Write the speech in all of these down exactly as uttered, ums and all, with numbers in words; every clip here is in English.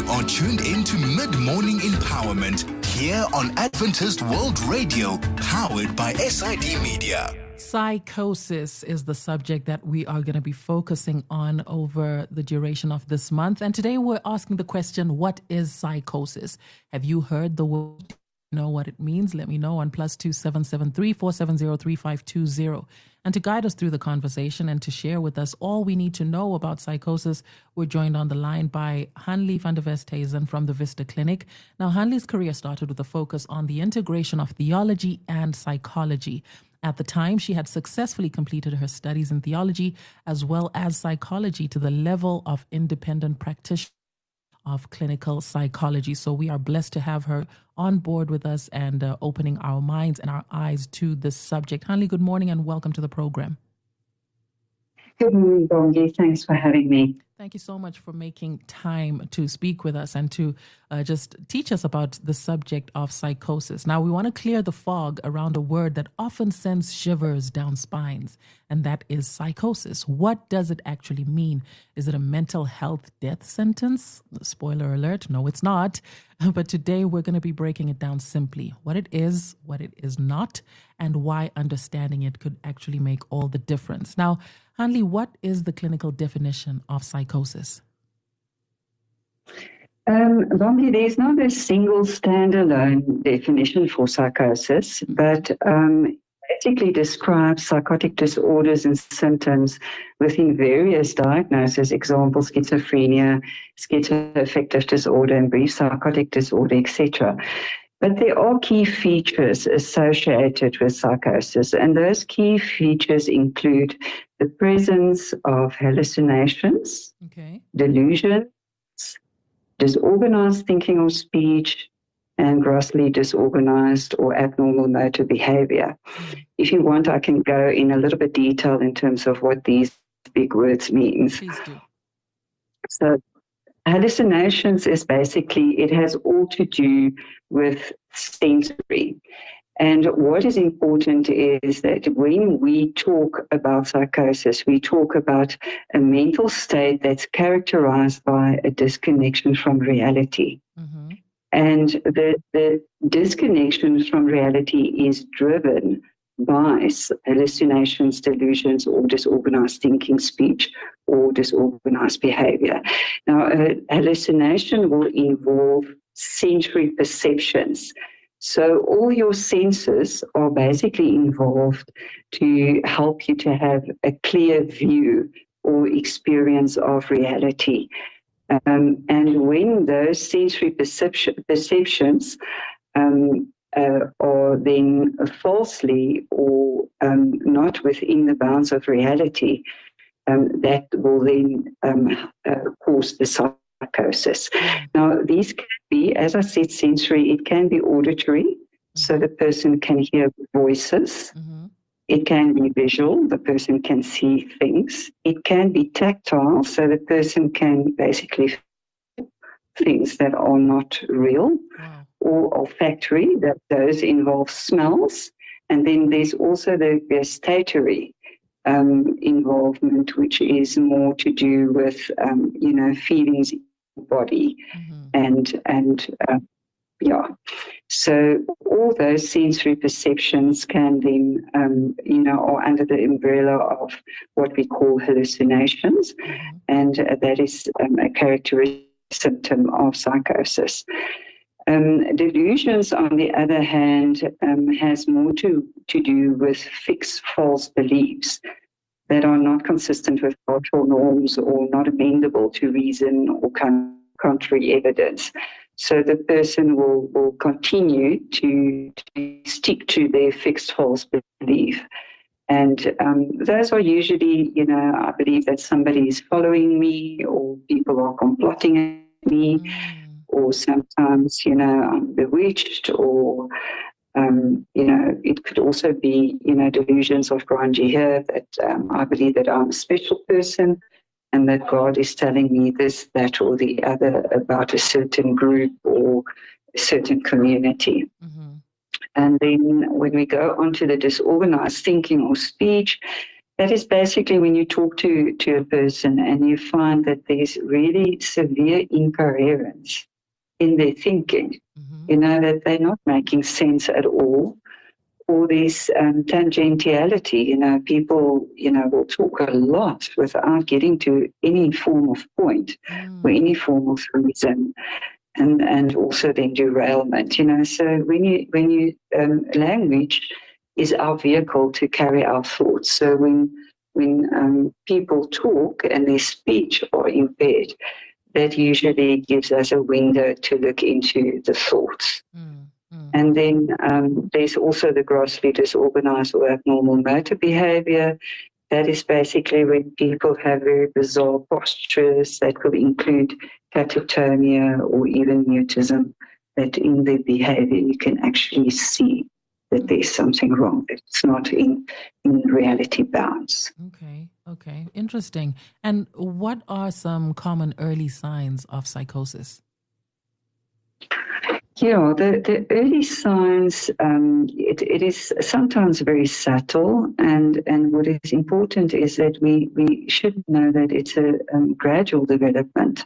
You are tuned in to Mid-Morning Empowerment here on Adventist World Radio, powered by S I D Media. Psychosis is the subject that we are going to be focusing on over the duration of this month. And today we're asking the question, what is psychosis? Have you heard the word? Know what it means? Let me know on plus two seven seven three four seven zero three five two zero. And to guide us through the conversation and to share with us all we need to know about psychosis, we're joined on the line by Hanlie van der Westhuizen from the Vista Clinic. Now, Hanlie's career started with a focus on the integration of theology and psychology. At the time, she had successfully completed her studies in theology as well as psychology to the level of independent practitioner of clinical psychology. So we are blessed to have her on board with us and uh, opening our minds and our eyes to this subject. Hanlie, good morning and welcome to the program. Good morning, Bongi. Thanks for having me. Thank you so much for making time to speak with us and to uh, just teach us about the subject of psychosis. Now, we want to clear the fog around a word that often sends shivers down spines, and that is psychosis. What does it actually mean? Is it a mental health death sentence? Spoiler alert, no, it's not. But today we're going to be breaking it down simply. What it is, what it is not, and why understanding it could actually make all the difference. Now, Hanlie, what is the clinical definition of psychosis? Um, Bongi, there's not a single standalone definition for psychosis, but um, basically describes psychotic disorders and symptoms within various diagnoses, example, schizophrenia, schizoaffective disorder, and brief psychotic disorder, et cetera. But there are key features associated with psychosis, and those key features include the presence of hallucinations, okay. delusions, disorganized thinking or speech, and grossly disorganized or abnormal motor behavior. Mm-hmm. If you want, I can go in a little bit detail in terms of what these big words mean. Please do. So, hallucinations is basically, it has all to do with sensory. And what is important is that when we talk about psychosis, we talk about a mental state that's characterized by a disconnection from reality. Mm-hmm. And the, the disconnection from reality is driven by hallucinations, delusions, or disorganized thinking, speech, or disorganized behavior. Now, a hallucination will involve sensory perceptions. So all your senses are basically involved to help you to have a clear view or experience of reality. Um, and when those sensory perception, perceptions um, uh, are then falsely or um, not within the bounds of reality, um, that will then um, uh, cause the psychosis. Now, these can be, as I said, sensory. It can be auditory, so the person can hear voices. Mm-hmm. It can be visual, the person can see things. It can be tactile, so the person can basically feel things that are not real. Wow. Or olfactory, that those involve smells. And then there's also the gustatory um, involvement, which is more to do with, um, you know, feelings in the body. Mm-hmm. and, and uh, yeah. So all those sensory perceptions can then, um, you know, are under the umbrella of what we call hallucinations. Mm-hmm. And uh, that is um, a characteristic symptom of psychosis. Um, delusions, on the other hand, um, has more to, to do with fixed false beliefs that are not consistent with cultural norms or not amenable to reason or contrary evidence. So the person will, will continue to, to stick to their fixed false belief. And um, those are usually, you know, I believe that somebody is following me or people are complotting at me. Mm. Or sometimes, you know, I'm bewitched, or, um, you know, it could also be, you know, delusions of grandeur, that um, I believe that I'm a special person and that God is telling me this, that, or the other about a certain group or a certain community. Mm-hmm. And then when we go on to the disorganized thinking or speech, that is basically when you talk to, to a person and you find that there's really severe incoherence in their thinking, mm-hmm. you know, that they're not making sense at all. Or this um, tangentiality, you know, people, you know, will talk a lot without getting to any form of point mm. or any form of reason, and and also then derailment, you know. So when you when you um, language is our vehicle to carry our thoughts. So when when um, people talk and their speech are impaired, that usually gives us a window to look into the thoughts. Mm. And then um, there's also the grossly disorganized or abnormal motor behavior. That is basically when people have very bizarre postures that could include catatonia or even mutism, that in their behavior you can actually see that there's something wrong. It's not in, in reality bounds. Okay, okay. Interesting. And what are some common early signs of psychosis? Yeah, the, the early signs, um, it, it is sometimes very subtle, and, and what is important is that we, we should know that it's a um, gradual development.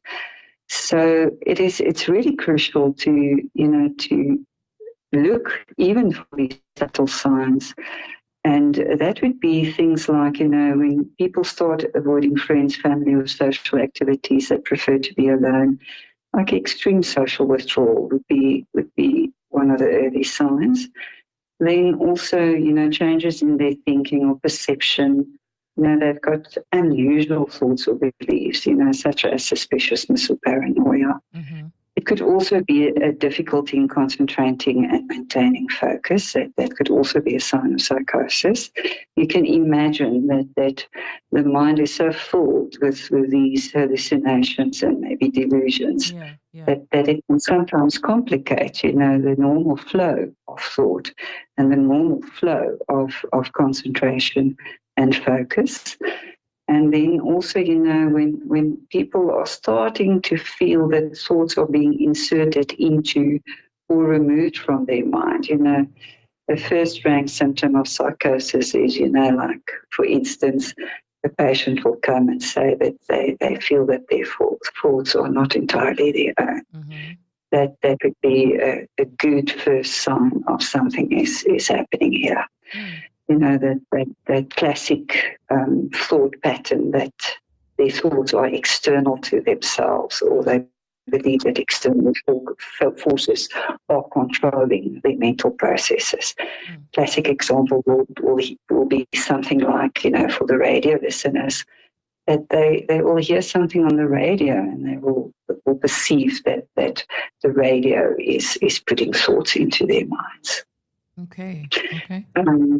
So it is it's really crucial to, you know, to look even for these subtle signs. And that would be things like, you know, when people start avoiding friends, family, or social activities, they prefer to be alone. Like extreme social withdrawal would be would be one of the early signs. Then also, you know, changes in their thinking or perception. You know, they've got unusual thoughts or beliefs, you know, such as suspiciousness or paranoia. Mm-hmm. It could also be a, a difficulty in concentrating and maintaining focus. That, that could also be a sign of psychosis. You can imagine that, that the mind is so full with, with these hallucinations and maybe delusions yeah, yeah. That, that it can sometimes complicate, you know, the normal flow of thought and the normal flow of, of concentration and focus. And then also, you know, when, when people are starting to feel that thoughts are being inserted into or removed from their mind, you know, the first rank symptom of psychosis is, you know, like, for instance, the patient will come and say that they, they feel that their thoughts, thoughts are not entirely their own. Mm-hmm. That that would be a, a good first sign of something is, is happening here. Mm. You know, that, that, that classic um, thought pattern that their thoughts are external to themselves, or they believe that external forces are controlling their mental processes. Mm. Classic example will, will, will be something like, you know, for the radio listeners, that they, they will hear something on the radio and they will, will perceive that, that the radio is, is putting thoughts into their minds. Okay, okay. Um,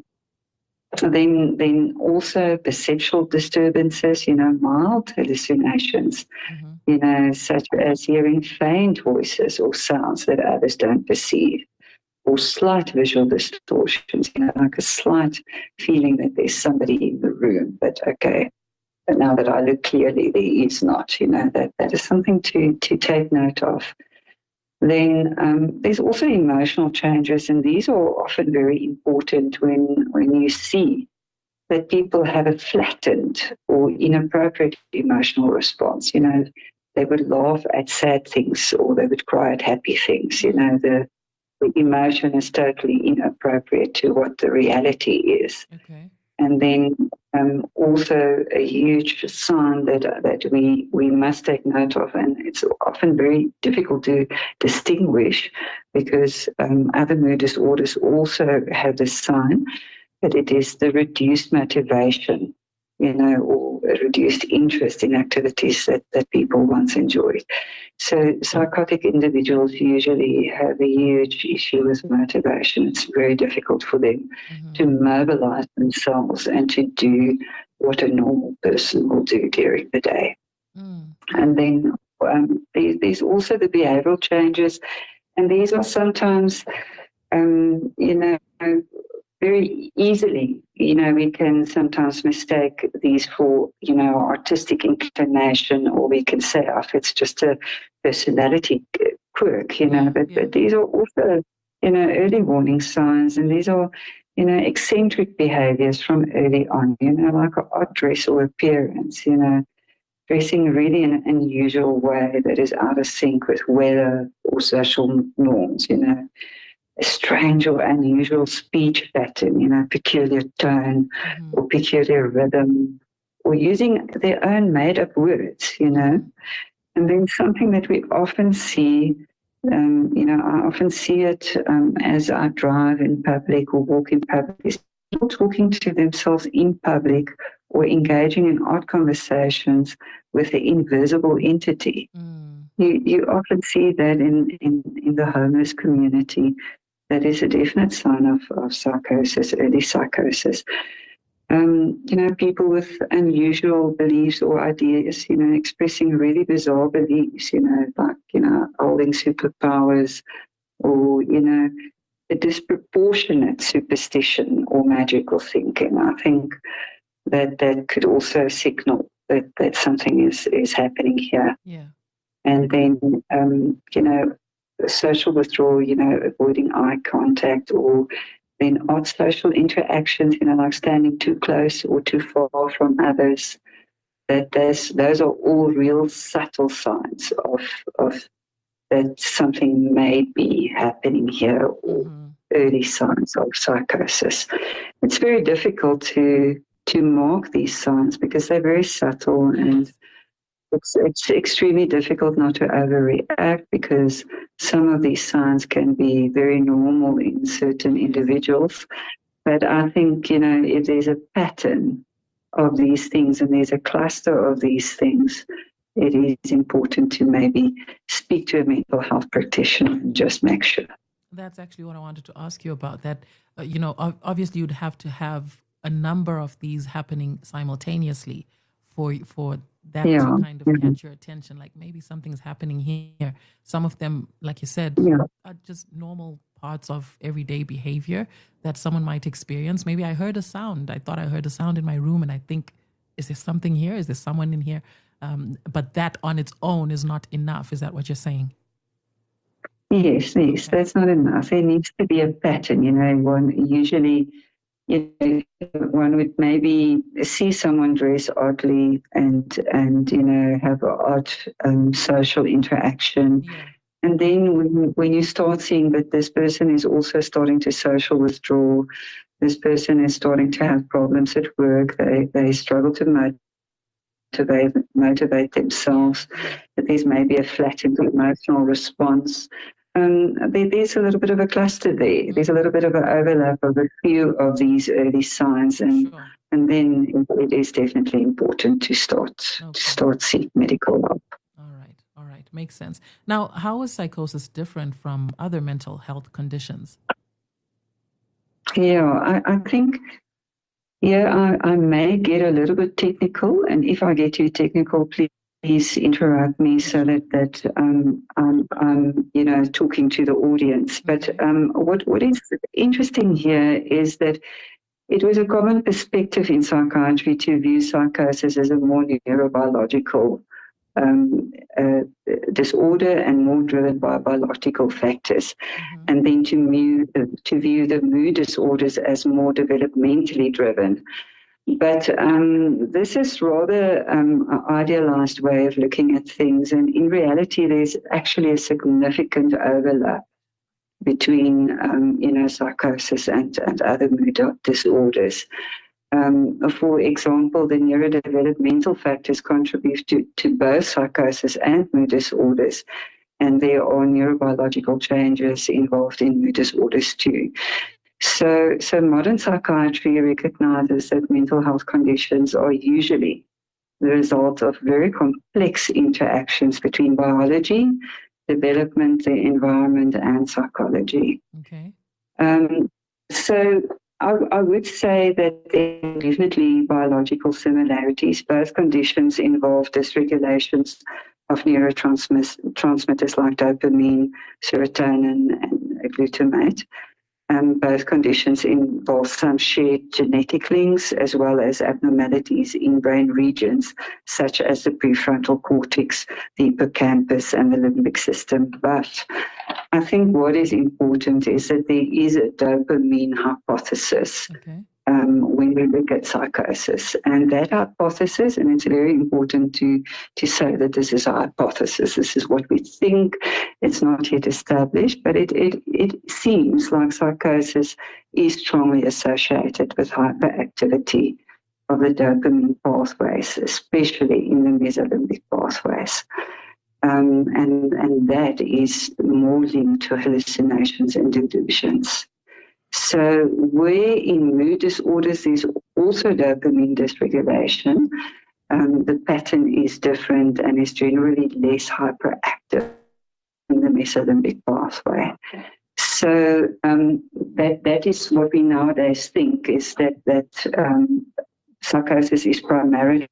Then, then also perceptual disturbances, you know, mild hallucinations, mm-hmm. you know, such as hearing faint voices or sounds that others don't perceive, or slight visual distortions, you know, like a slight feeling that there's somebody in the room, but okay, but now that I look clearly, there is not, you know, that, that is something to, to take note of. Then um, there's also emotional changes, and these are often very important when, when you see that people have a flattened or inappropriate emotional response. You know, they would laugh at sad things or they would cry at happy things. You know, the, the emotion is totally inappropriate to what the reality is. Okay. And then um, also a huge sign that that we, we must take note of, and it's often very difficult to distinguish because um, other mood disorders also have this sign, but it is the reduced motivation, you know, or a reduced interest in activities that, that people once enjoyed. So psychotic individuals usually have a huge issue with motivation. It's very difficult for them mm-hmm. to mobilize themselves and to do what a normal person will do during the day. Mm. And then um, there, there's also the behavioral changes, and these are sometimes, um, you know, very easily, you know, we can sometimes mistake these for, you know, artistic inclination, or we can say, oh, it's just a personality quirk, you know, but, yeah. but these are also, you know, early warning signs, and these are you know, eccentric behaviors from early on, you know, like an odd dress or appearance, you know, dressing really in an unusual way that is out of sync with weather or social norms, you know, a strange or unusual speech pattern, you know, peculiar tone mm-hmm. or peculiar rhythm, or using their own made-up words, you know. And then something that we often see, um, you know, I often see it um, as I drive in public or walk in public, is people talking to themselves in public or engaging in odd conversations with the invisible entity. Mm. You you often see that in, in, in the homeless community. That is a definite sign of, of psychosis, early psychosis. Um, you know, people with unusual beliefs or ideas, you know, expressing really bizarre beliefs, you know, like, you know, holding superpowers or, you know, a disproportionate superstition or magical thinking. I think that that could also signal that, that something is, is happening here. Yeah. And then, um, you know, social withdrawal, you know, avoiding eye contact, or then odd social interactions, you know, like standing too close or too far from others. That there's, those are all real subtle signs of of that something may be happening here, or mm-hmm. early signs of psychosis. It's very difficult to to mark these signs because they're very subtle, and it's it's extremely difficult not to overreact, because some of these signs can be very normal in certain individuals. But I think, you know, if there's a pattern of these things and there's a cluster of these things, it is important to maybe speak to a mental health practitioner and just make sure. That's actually what I wanted to ask you about. That, uh, you know, obviously you'd have to have a number of these happening simultaneously for for that yeah. to kind of mm-hmm. catch your attention. Like maybe something's happening here. Some of them, like you said, yeah. are just normal parts of everyday behavior that someone might experience. Maybe I heard a sound. I thought I heard a sound in my room, and I think, is there something here? Is there someone in here? Um, but that on its own is not enough. Is that what you're saying? Yes, yes, okay. That's not enough. There needs to be a pattern. You know, one usually, you know, one would maybe see someone dress oddly and and you know have an odd um, social interaction, yeah. and then when when you start seeing that this person is also starting to social withdraw, this person is starting to have problems at work. They they struggle to motivate. Motivate, motivate themselves, that there's maybe a flattened emotional response. Um, there, there's a little bit of a cluster there. There's a little bit of an overlap of a few of these early signs, and sure. and then it is definitely important to start okay. to start seek medical help. All right, all right, makes sense. Now, how is psychosis different from other mental health conditions? Yeah, I, I think. Yeah, I, I may get a little bit technical, and if I get too technical, please, please interrupt me so that that um, I'm, I'm, you know, talking to the audience. But um, what what is interesting here is that it was a common perspective in psychiatry to view psychosis as a more neurobiological um, uh, disorder and more driven by biological factors, mm-hmm. and then to view, to view the mood disorders as more developmentally driven. But um, this is rather um, an idealized way of looking at things, and in reality there's actually a significant overlap between um, you know psychosis and, and other mood disorders. Um, for example, the neurodevelopmental factors contribute to, to both psychosis and mood disorders, and there are neurobiological changes involved in mood disorders too. So, so modern psychiatry recognizes that mental health conditions are usually the result of very complex interactions between biology, development, the environment, and psychology. Okay. Um, so. I, I would say that there are definitely biological similarities. Both conditions involve dysregulations of neurotransmitters like dopamine, serotonin, and glutamate. Um, both conditions involve some shared genetic links as well as abnormalities in brain regions such as the prefrontal cortex, the hippocampus, and the limbic system. But I think what is important is that there is a dopamine hypothesis Okay. um, when we look at psychosis. And that hypothesis, and it's very important to, to say that this is a hypothesis, this is what we think, it's not yet established, but it, it, it seems like psychosis is strongly associated with hyperactivity of the dopamine pathways, especially in the mesolimbic pathways. Um, and, and that is more linked to hallucinations and delusions. So where in mood disorders there's also dopamine dysregulation, um, the pattern is different and is generally less hyperactive in the mesolimbic pathway. So um, that that is what we nowadays think is that, that um, psychosis is primarily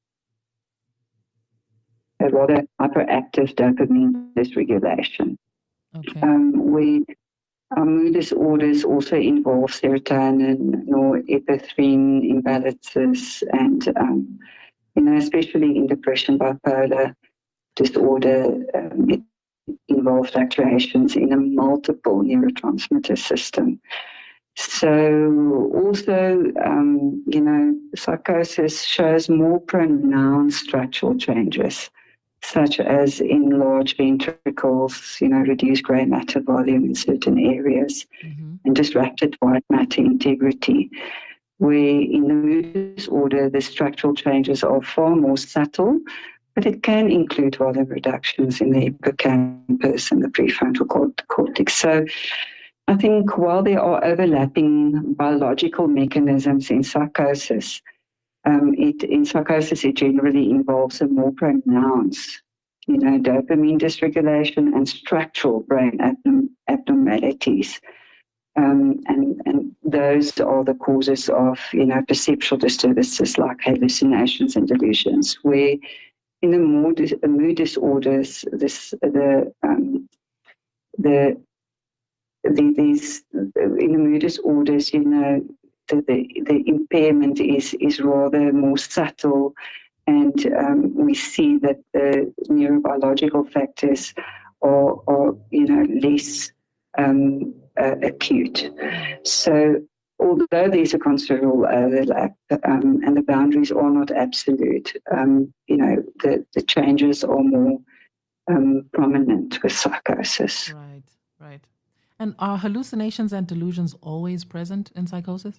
a rather hyperactive dopamine dysregulation. Okay. Um, we Our mood disorders also involve serotonin, norepinephrine imbalances, and, um, you know, especially in depression, bipolar disorder, um, it involves fluctuations in a multiple neurotransmitter system. So also, um, you know, psychosis shows more pronounced structural changes, such as enlarged ventricles, you know, reduced grey matter volume in certain areas, Mm-hmm. and disrupted white matter integrity, where in the mood disorder, the structural changes are far more subtle, but it can include volume reductions in the hippocampus and the prefrontal cortex. So I think while there are overlapping biological mechanisms in psychosis, Um, it, in psychosis, it generally involves a more pronounced, you know, dopamine dysregulation and structural brain abnorm- abnormalities. Um, and, and those are the causes of, you know, perceptual disturbances like hallucinations and delusions, where in the more dis- mood disorders, this, the, um, the, the, these, in the mood disorders, you know, The, the, the impairment is, is rather more subtle, and um, we see that the neurobiological factors are, are you know, less um, uh, acute. So although there's a considerable overlap um, and the boundaries are not absolute, um, you know, the, the changes are more um, prominent with psychosis. Right, right. And are hallucinations and delusions always present in psychosis?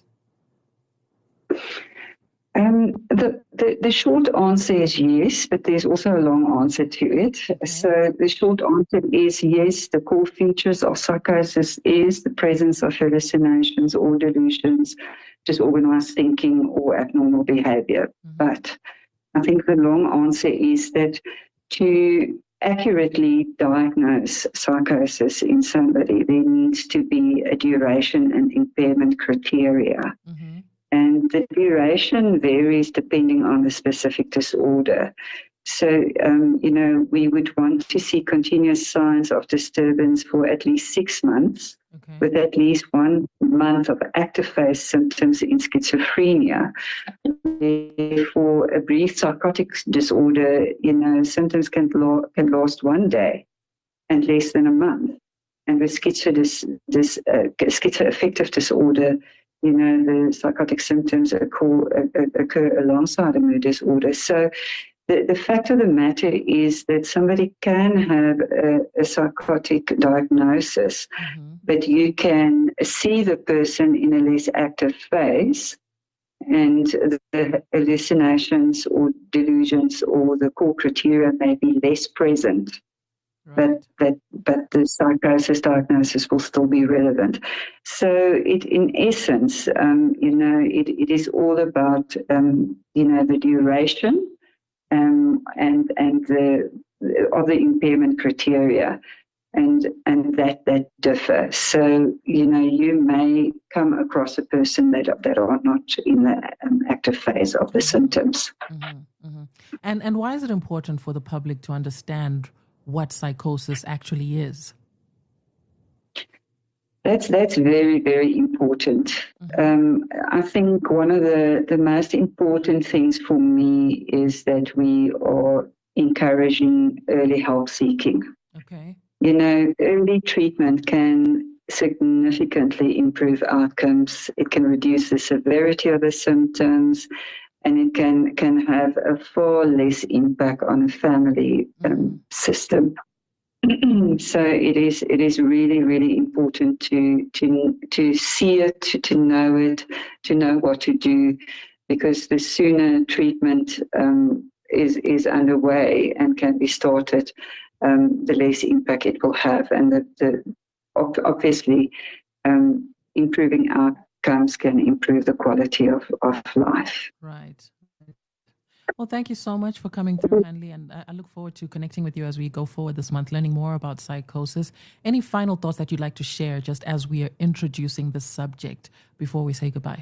Um, the, the, the short answer is yes, but there's also a long answer to it. Okay. So the short answer is yes, the core features of psychosis is the presence of hallucinations or delusions, disorganized thinking or abnormal behavior. Mm-hmm. But I think the long answer is that to accurately diagnose psychosis in somebody, there needs to be a duration and impairment criteria. Mm-hmm. And the duration varies depending on the specific disorder. So, um, you know, we would want to see continuous signs of disturbance for at least six months, Okay. with at least one month of active phase symptoms in schizophrenia. For a brief psychotic disorder, you know, symptoms can, lo- can last one day and less than a month. And with schizo dis- dis- uh, schizoaffective disorder, you know, the psychotic symptoms occur, occur alongside a mood disorder. So the, the fact of the matter is that somebody can have a, a psychotic diagnosis, Mm-hmm. but you can see the person in a less active phase, and the hallucinations or delusions or the core criteria may be less present. Right. But, but but the psychosis diagnosis will still be relevant. So it, in essence, um, you know, it, it is all about, um, you know, the duration um, and and the other impairment criteria, and and that that differ. So you know, you may come across a person that that are not in the um, active phase of the symptoms. Mm-hmm. Mm-hmm. And and why is it important for the public to understand what psychosis actually is? That's that's very, very important. Mm-hmm. Um, I think one of the, the most important things for me is that we are encouraging early help seeking. Okay. You know, early treatment can significantly improve outcomes. It can reduce the severity of the symptoms, and it can, can have a far less impact on the family um, system. So it is it is really, really important to to to see it, to, to know it, to know what to do, because the sooner treatment um, is is underway and can be started, um, the less impact it will have, and the, the obviously um, improving outcomes can improve the quality of, of life. Right. Well, thank you so much for coming through, Hanli, and I look forward to connecting with you as we go forward this month, learning more about psychosis. Any final thoughts that you'd like to share just as we are introducing the subject before we say goodbye?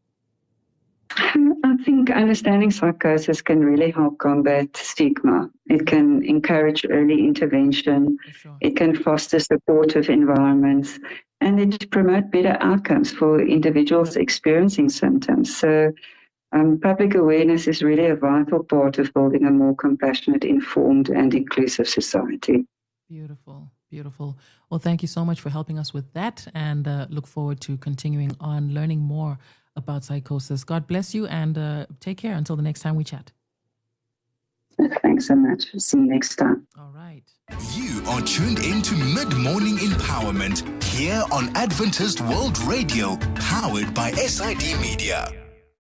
I think understanding psychosis can really help combat stigma. It can encourage early intervention. Sure. It can foster supportive environments, and it promote better outcomes for individuals experiencing symptoms. So Um, public awareness is really a vital part of building a more compassionate, informed, and inclusive society. Beautiful, beautiful. Well, thank you so much for helping us with that, and uh, look forward to continuing on learning more about psychosis. God bless you, and uh, take care until the next time we chat. Thanks so much. See you next time. All right. You are tuned into Mid-Morning Empowerment here on Adventist World Radio, powered by S I D Media.